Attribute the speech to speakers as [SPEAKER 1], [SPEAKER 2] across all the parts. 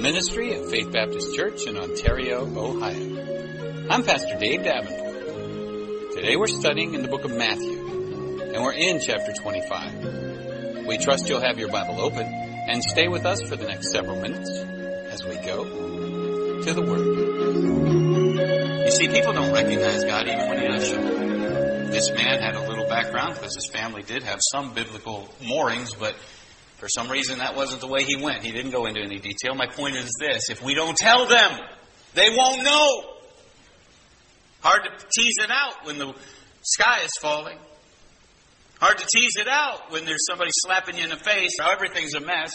[SPEAKER 1] ministry of Faith Baptist Church in Ontario, Ohio. I'm Pastor Dave Davenport. Today we're studying in the book of Matthew, and we're in chapter 25. We trust you'll have your Bible open and stay with us for the next several minutes as we go to the Word. You see, people don't recognize God even when He does show up. This man had a little background because his family did have some biblical moorings, but for some reason, that wasn't the way he went. He didn't go into any detail. My point is this: if we don't tell them, they won't know. Hard to tease it out when the sky is falling. Hard to tease it out when there's somebody slapping you in the face or everything's a mess.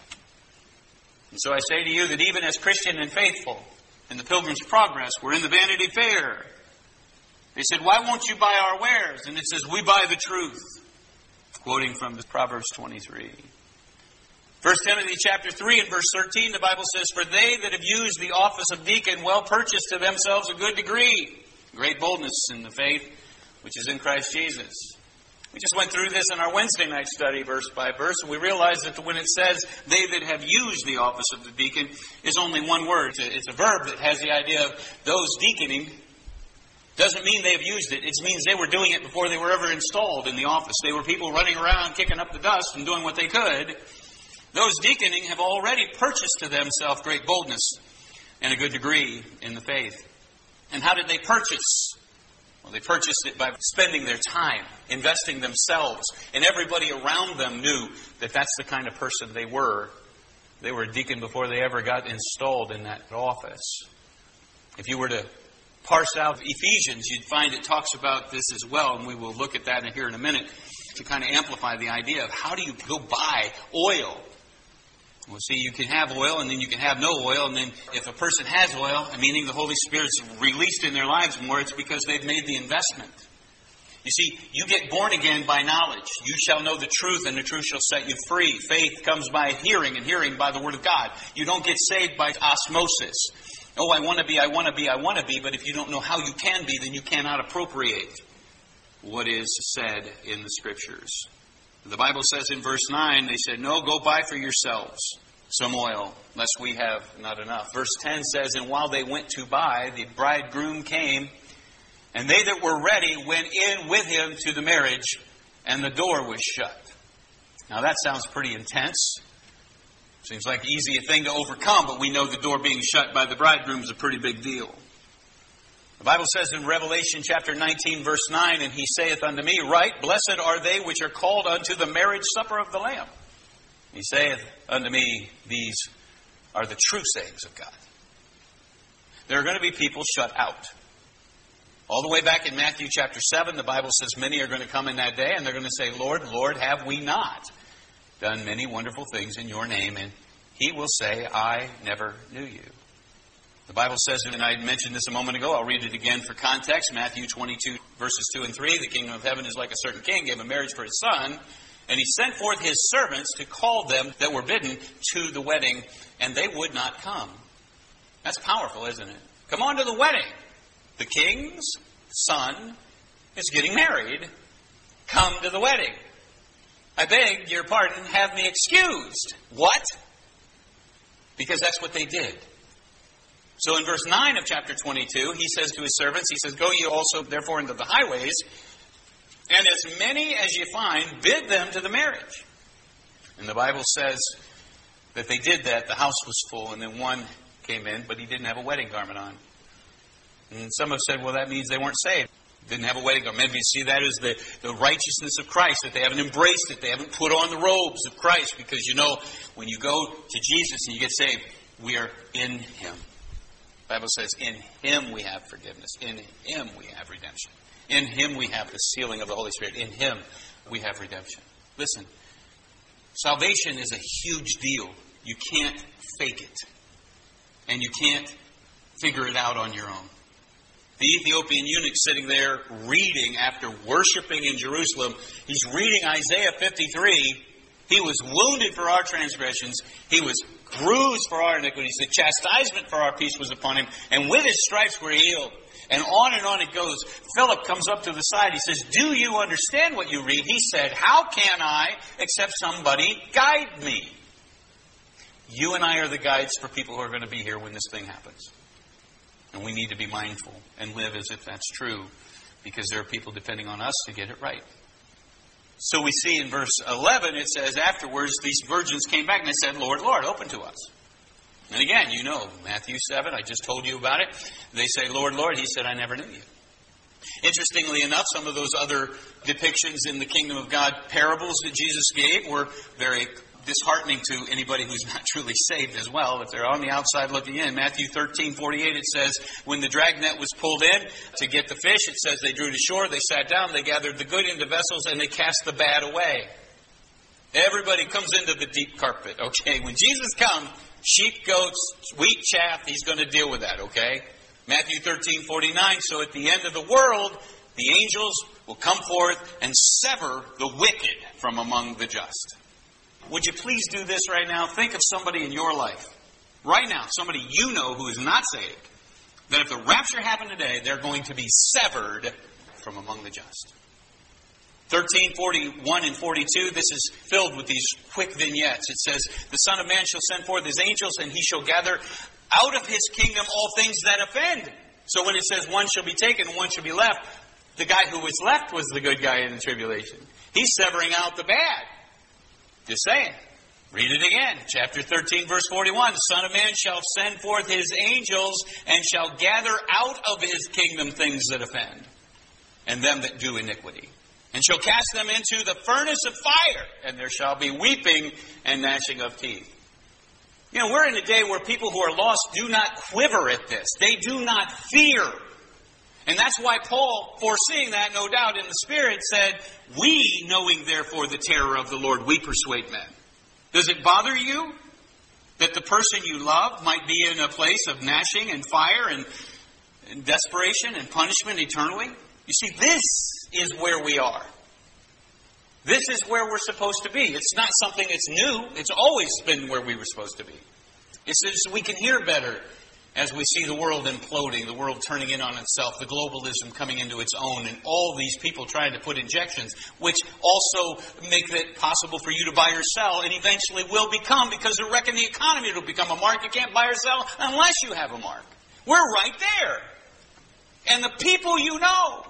[SPEAKER 1] And so I say to you that even as Christian and faithful in the Pilgrim's Progress, we're in the Vanity Fair. They said, "Why won't you buy our wares?" And it says, "We buy the truth." Quoting from the Proverbs 23. 1 Timothy chapter 3 and verse 13, the Bible says, "For they that have used the office of deacon well purchased to themselves a good degree, great boldness in the faith, which is in Christ Jesus." We just went through this in our Wednesday night study, verse by verse, and we realized that when it says, "they that have used the office of the deacon," is only one word. It's a verb that has the idea of those deaconing. Doesn't mean they have used it. It means they were doing it before they were ever installed in the office. They were people running around, kicking up the dust and doing what they could. Those deaconing have already purchased to themselves great boldness and a good degree in the faith. And how did they purchase? Well, they purchased it by spending their time, investing themselves, and everybody around them knew that that's the kind of person they were. They were a deacon before they ever got installed in that office. If you were to parse out Ephesians, you'd find it talks about this as well, and we will look at that here in a minute to kind of amplify the idea of how do you go buy oil. Well, see, you can have oil, and then you can have no oil, and then if a person has oil, meaning the Holy Spirit's released in their lives more, it's because they've made the investment. You see, you get born again by knowledge. You shall know the truth, and the truth shall set you free. Faith comes by hearing, and hearing by the Word of God. You don't get saved by osmosis. Oh, I want to be, but if you don't know how you can be, then you cannot appropriate what is said in the Scriptures. The Bible says in verse 9, they said, "No, go buy for yourselves some oil, lest we have not enough." Verse 10 says, "And while they went to buy, the bridegroom came, and they that were ready went in with him to the marriage, and the door was shut." Now that sounds pretty intense. Seems like an easy thing to overcome, but we know the door being shut by the bridegroom is a pretty big deal. The Bible says in Revelation chapter 19, verse 9, "And he saith unto me, Right, blessed are they which are called unto the marriage supper of the Lamb. He saith unto me, These are the true sayings of God." There are going to be people shut out. All the way back in Matthew chapter 7, the Bible says many are going to come in that day, and they're going to say, "Lord, Lord, have we not done many wonderful things in your name?" And he will say, "I never knew you." The Bible says, and I mentioned this a moment ago, I'll read it again for context, Matthew 22, verses 2 and 3, "The kingdom of heaven is like a certain king gave a marriage for his son, and he sent forth his servants to call them that were bidden to the wedding, and they would not come." That's powerful, isn't it? Come on to the wedding. The king's son is getting married. Come to the wedding. "I beg your pardon, have me excused." What? Because that's what they did. So in verse 9 of chapter 22, he says to his servants, he says, "Go ye also therefore into the highways, and as many as ye find, bid them to the marriage." And the Bible says that they did that. The house was full, and then one came in, but he didn't have a wedding garment on. And some have said, well, that means they weren't saved. Didn't have a wedding garment. Maybe you see that as the righteousness of Christ, that they haven't embraced it. They haven't put on the robes of Christ, because you know, when you go to Jesus and you get saved, we are in Him. The Bible says, in Him we have forgiveness. In Him we have redemption. In Him we have the sealing of the Holy Spirit. In Him we have redemption. Listen, salvation is a huge deal. You can't fake it. And you can't figure it out on your own. The Ethiopian eunuch sitting there reading after worshiping in Jerusalem, he's reading Isaiah 53. He was wounded for our transgressions. He was bruised for our iniquities. The chastisement for our peace was upon him. And with his stripes we're healed. And on it goes. Philip comes up to the side. He says, "Do you understand what you read?" He said, "How can I except somebody guide me?" You and I are the guides for people who are going to be here when this thing happens. And we need to be mindful and live as if that's true, because there are people depending on us to get it right. So we see in verse 11, it says, afterwards, these virgins came back and they said, Lord, Lord, open to us. And again, you know, Matthew 7, I just told you about it. They say, Lord, Lord. He said, I never knew you. Interestingly enough, some of those other depictions in the kingdom of God parables that Jesus gave were very disheartening to anybody who's not truly saved as well, if they're on the outside looking in. Matthew 13:48, it says, when the dragnet was pulled in to get the fish, it says they drew to shore, they sat down, they gathered the good into vessels, and they cast the bad away. Everybody comes into the deep carpet, okay? When Jesus comes, sheep, goats, wheat, chaff, he's going to deal with that, okay? Matthew 13:49, so at the end of the world, the angels will come forth and sever the wicked from among the just. Would you please do this right now? Think of somebody in your life, right now, somebody you know who is not saved, that if the rapture happened today, they're going to be severed from among the just. 13:41 and 42, this is filled with these quick vignettes. It says, the Son of Man shall send forth his angels, and he shall gather out of his kingdom all things that offend. So when it says one shall be taken and one shall be left, the guy who was left was the good guy in the tribulation. He's severing out the bad. Just saying. Read it again. Chapter 13, verse 41. The Son of Man shall send forth his angels and shall gather out of his kingdom things that offend, and them that do iniquity, and shall cast them into the furnace of fire, and there shall be weeping and gnashing of teeth. You know, we're in a day where people who are lost do not quiver at this. They do not fear. And that's why Paul, foreseeing that, no doubt, in the Spirit, said, we, knowing therefore the terror of the Lord, we persuade men. Does it bother you that the person you love might be in a place of gnashing and fire and desperation and punishment eternally? You see, this is where we are. This is where we're supposed to be. It's not something that's new. It's always been where we were supposed to be. It's just we can hear better as we see the world imploding, the world turning in on itself, the globalism coming into its own, and all these people trying to put injections, which also make it possible for you to buy or sell, and eventually will become, because they're wrecking the economy, it'll become a mark. You can't buy or sell unless you have a mark. We're right there. And the people you know,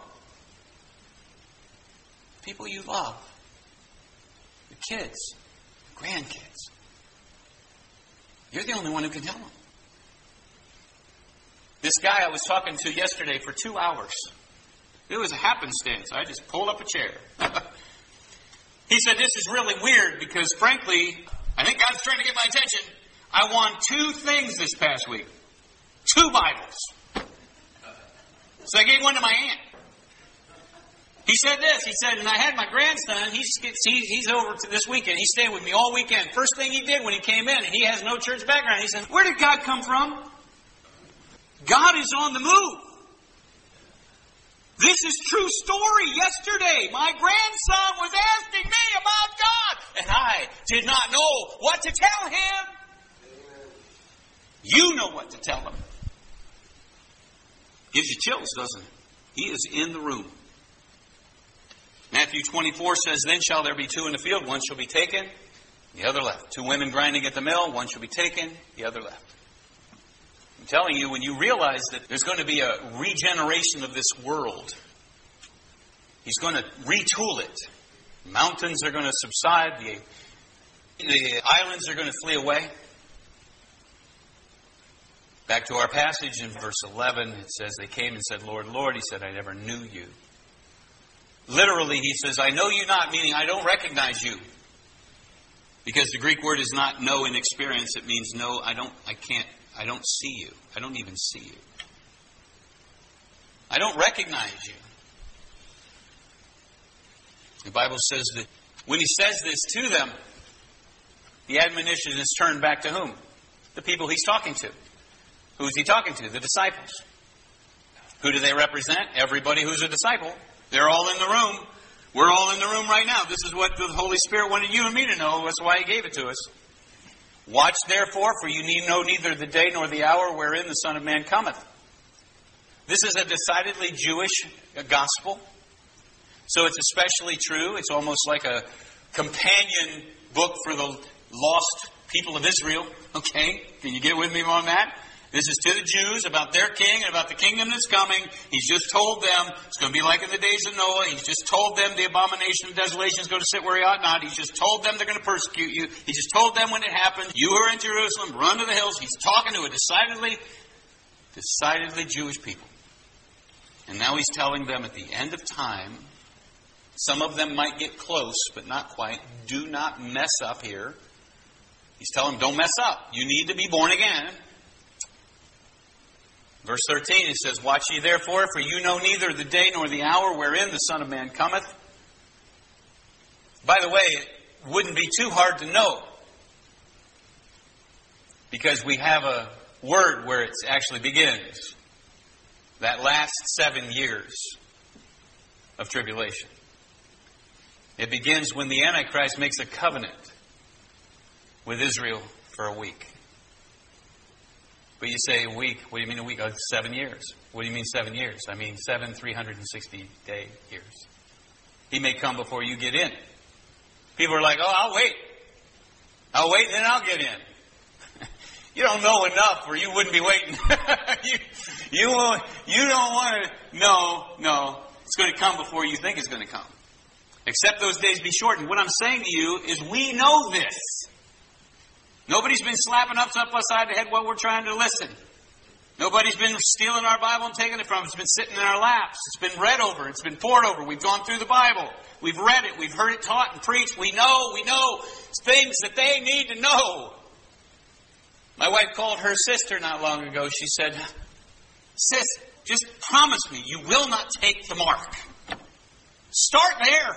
[SPEAKER 1] people you love, the kids, the grandkids, you're the only one who can tell them. This guy I was talking to yesterday for 2 hours. It was a happenstance. I just pulled up a chair. He said, this is really weird because, frankly, I think God's trying to get my attention. I won 2 things this past week. 2 Bibles. So I gave one to my aunt. He said this. He said, and I had my grandson. He's over to this weekend. He stayed with me all weekend. First thing he did when he came in, and he has no church background, he said, where did God come from? God is on the move. This is true story. Yesterday, my grandson was asking me about God, and I did not know what to tell him. You know what to tell him. Gives you chills, doesn't it? He is in the room. Matthew 24 says, then shall there be 2 in the field, one shall be taken, the other left. 2 women grinding at the mill, one shall be taken, the other left. I'm telling you, when you realize that there's going to be a regeneration of this world, he's going to retool it. Mountains are going to subside. The islands are going to flee away. Back to our passage in verse 11, it says, they came and said, Lord, Lord. He said, I never knew you. Literally, he says, I know you not, meaning I don't recognize you. Because the Greek word is not know in experience. It means no, I don't see you. I don't even see you. I don't recognize you. The Bible says that when he says this to them, the admonition is turned back to whom? The people he's talking to. Who is he talking to? The disciples. Who do they represent? Everybody who's a disciple. They're all in the room. We're all in the room right now. This is what the Holy Spirit wanted you and me to know. That's why he gave it to us. Watch therefore, for you need know neither the day nor the hour wherein the Son of Man cometh. This is a decidedly Jewish gospel. So it's especially true. It's almost like a companion book for the lost people of Israel. Okay? Can you get with me on that? This is to the Jews about their king and about the kingdom that's coming. He's just told them it's going to be like in the days of Noah. He's just told them the abomination of desolation is going to sit where he ought not. He's just told them they're going to persecute you. He just told them when it happens, you who are in Jerusalem, run to the hills. He's talking to a decidedly Jewish people. And now he's telling them at the end of time, some of them might get close, but not quite. Do not mess up here. He's telling them, don't mess up. You need to be born again. Verse 13, it says, watch ye therefore, for you know neither the day nor the hour wherein the Son of Man cometh. By the way, it wouldn't be too hard to know, because we have a word where it actually begins. That last 7 years of tribulation. It begins when the Antichrist makes a covenant with Israel for a week. But you say a week. What do you mean a week? 7 years. What do you mean 7 years? I mean 7 360-day years. He may come before you get in. People are like, oh, I'll wait. I'll wait and then I'll get in. You don't know enough or you wouldn't be waiting. you don't want to. No. It's going to come before you think it's going to come. Except those days be shortened. What I'm saying to you is we know this. Nobody's been slapping us upside the head while we're trying to listen. Nobody's been stealing our Bible and taking it from us. It's been sitting in our laps. It's been read over. It's been poured over. We've gone through the Bible. We've read it. We've heard it taught and preached. We know things that they need to know. My wife called her sister not long ago. She said, sis, just promise me you will not take the mark. Start there.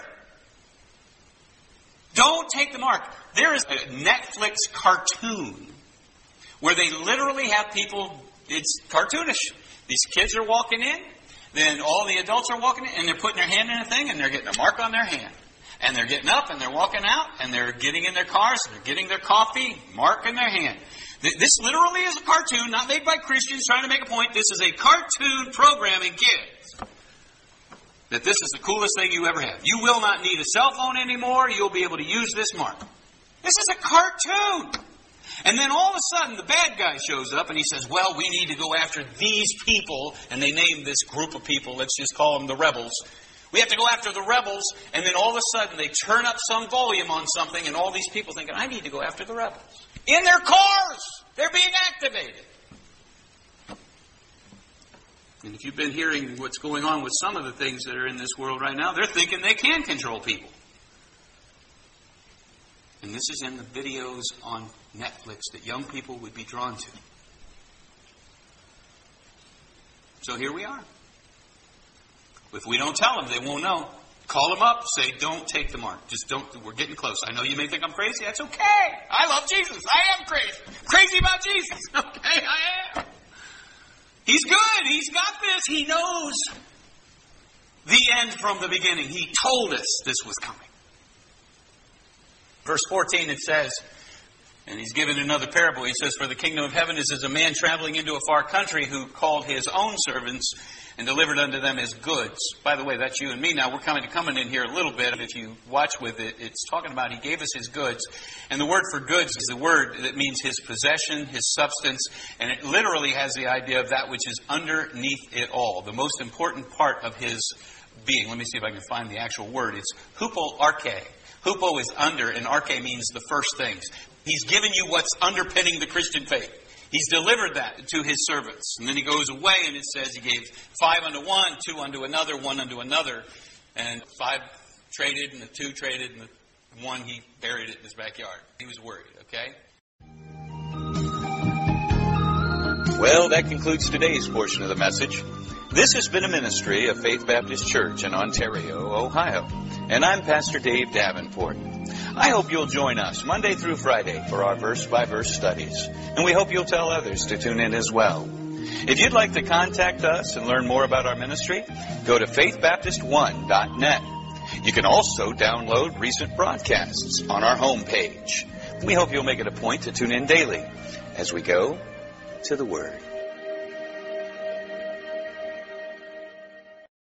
[SPEAKER 1] Don't take the mark. There is a Netflix cartoon where they literally have people, it's cartoonish. These kids are walking in, then all the adults are walking in, and they're putting their hand in a thing, and they're getting a mark on their hand. And they're getting up, and they're walking out, and they're getting in their cars, and they're getting their coffee, mark in their hand. This literally is a cartoon, not made by Christians trying to make a point. This is a cartoon programming kids. That this is the coolest thing you ever have. You will not need a cell phone anymore. You'll be able to use this mark. This is a cartoon. And then all of a sudden, the bad guy shows up and he says, well, we need to go after these people. And they name this group of people. Let's just call them the rebels. We have to go after the rebels. And then all of a sudden, they turn up some volume on something. And all these people thinking, I need to go after the rebels. In their cars. They're being activated. And if you've been hearing what's going on with some of the things that are in this world right now, they're thinking they can control people. And this is in the videos on Netflix that young people would be drawn to. So here we are. If we don't tell them, they won't know. Call them up, say, don't take the mark. Just don't, we're getting close. I know you may think I'm crazy. That's okay. I love Jesus. I am crazy. Crazy about Jesus. Okay, I am. He's good. He's got this. He knows the end from the beginning. He told us this was coming. Verse 14, it says, and he's given another parable. He says, for the kingdom of heaven is as a man traveling into a far country who called his own servants and delivered unto them his goods. By the way, that's you and me now. We're coming in here a little bit. If you watch with it, it's talking about he gave us his goods. And the word for goods is the word that means his possession, his substance. And it literally has the idea of that which is underneath it all. The most important part of his being. Let me see if I can find the actual word. It's hupo arche. Hupo is under, and arche means the first things. He's given you what's underpinning the Christian faith. He's delivered that to his servants. And then he goes away and it says he gave 5 unto one, 2 unto another, 1 unto another. And 5 traded and the 2 traded and the 1 he buried it in his backyard. He was worried, okay? Well, that concludes today's portion of the message. This has been a ministry of Faith Baptist Church in Ontario, Ohio. And I'm Pastor Dave Davenport. I hope you'll join us Monday through Friday for our verse-by-verse studies. And we hope you'll tell others to tune in as well. If you'd like to contact us and learn more about our ministry, go to faithbaptist1.net. You can also download recent broadcasts on our homepage. We hope you'll make it a point to tune in daily as we go to the Word.